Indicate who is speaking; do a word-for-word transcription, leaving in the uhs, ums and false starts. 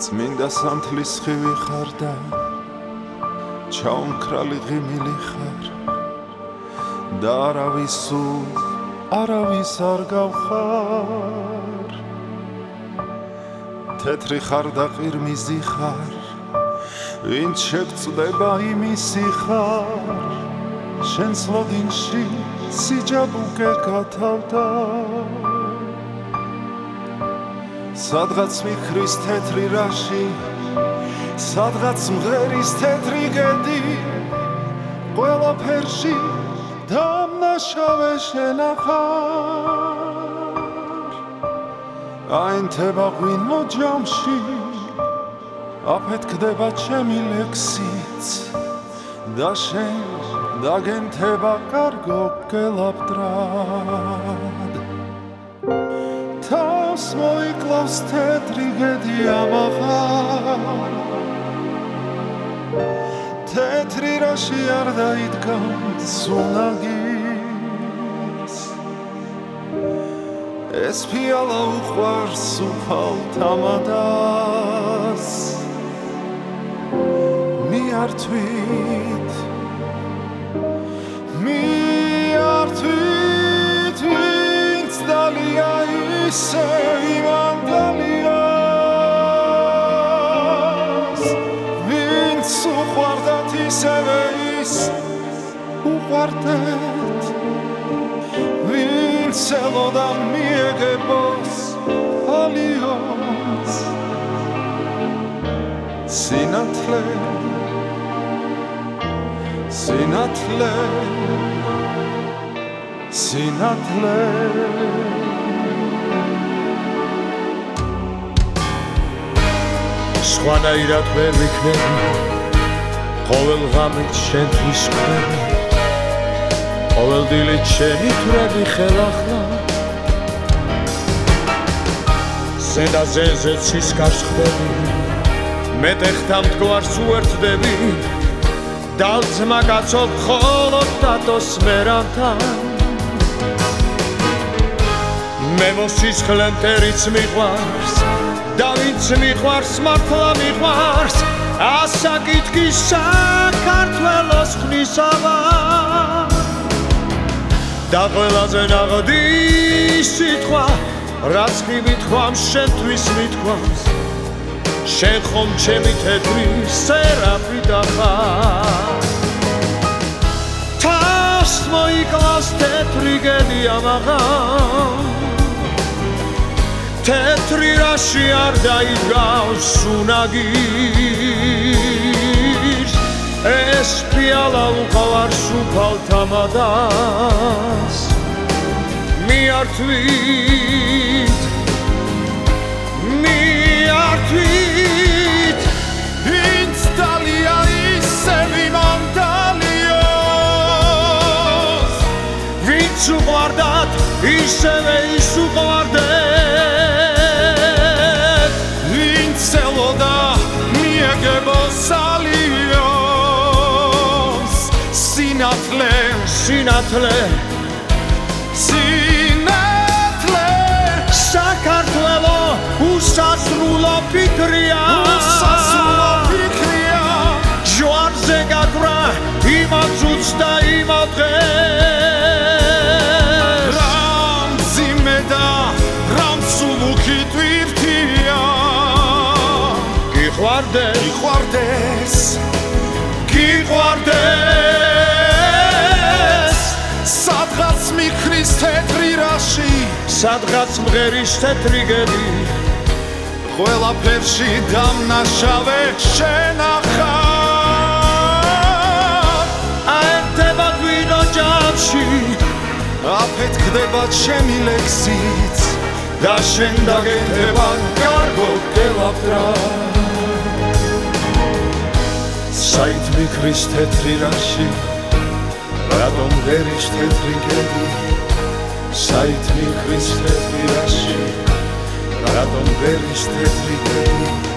Speaker 1: წმინდა სამთლის ხივი ხარ და ჩაუმქრალი ღიმილი ხარ და არავის სულ არავის არ გავხარ თეთრი ხარ და ყირმიზი ხარ ვინც შეგწდება იმისი ხარ შენს ლოდინში სიჯაბუკე გათავდა სადღაც მიქრის თეთრი რაში სადღაც მღერის თეთრი გედი ყველაფერში დამნაშავე შენახარ აინთება ღვინო ჯამში აფეთქდება ჩემი ლექსიც და შენ დაგენთება კარგო გელაბდრად თავს მოიკლავს თეთრი გედი ამაღარ თეთრი რაში არ დაიდგამს უნაგის ეს ფიალა უყვარს უფალ თამადას მიართვით მიართვით ვინც დალია ისე იმან დალიას ვინც უყვარდათ ისევე ის უყვარდეთ ვინც ელოდა მიეგებოს ალიოს სინათლე სინათლე სინათლე
Speaker 2: სხვანაირად ვერ ვიქნები ყოველ ღამით შენთვის ხვდები ყოველ დილით შენი თვრები ხელახლა ზედა ზეზე ცისკარს ხვდები მეტეხთა მტკვარს უერთდები დალძმა კაცო მხოლოდ დატოს მერანთან მე მოსისხლე მტერიც მიყვარს და ვინც მიყვარს მართლა მიყვარს ასაკითქი საქართველოს ხნისავა და ყველაზე ნაღდის სიტყვა რაც კი მithქვამს შენთვის მithქვამს შენ ხომ ჩემი თეთრი სერაფიტა ხარ თავს მოიკლავს თეთრი გედი ამაღარ თეთრი რაში არ დაიდგავს უნაგირს ეს ფიალა უყვარს უფალ თამადას მიართვით მიართვით ვინც დალია ისე ვიმან დალიოს ვინც უყვარდათ ისევე ის უყვარდეთ ვინც ელოდა მიეგებოს ალიოს სინათლე სინათლე სინათლე საქართველო უსასრულო ფიქრია უსასრულო ფიქრია ჯვარზე გაქრა იმაწუც და იმადღეს რამ ძიმე და რამ სულუქი ტვირთია გიყვარდეს გიყვარდეს გიყვარდეს სადღაც მიქრის თეთრი რაში სადღაც მღერის თეთრი გედი ყველაფერში დამნაშავე შენახარ აერთება ღვინო ჯამში აფეთქდება ჩემი ლექსიც და შენ დაგენთება კარგო გელაბდრად საით მიქრის თეთრი რაში რატომ მღერის თეთრი გედი საით მიქრის თეთრი რაში რატომ მღერის თეთრი გედი